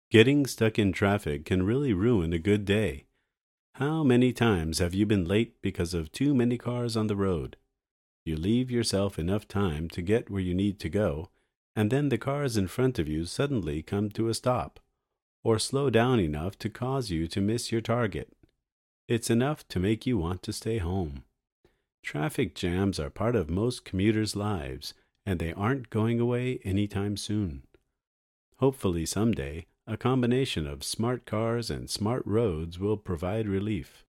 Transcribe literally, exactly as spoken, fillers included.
Getting stuck in traffic can really ruin a good day. How many times have you been late because of too many cars on the road? You leave yourself enough time to get where you need to go, and then the cars in front of you suddenly come to a stop, or slow down enough to cause you to miss your target. It's enough to make you want to stay home. Traffic jams are part of most commuters' lives, and they aren't going away anytime soon. Hopefully someday, a combination of smart cars and smart roads will provide relief.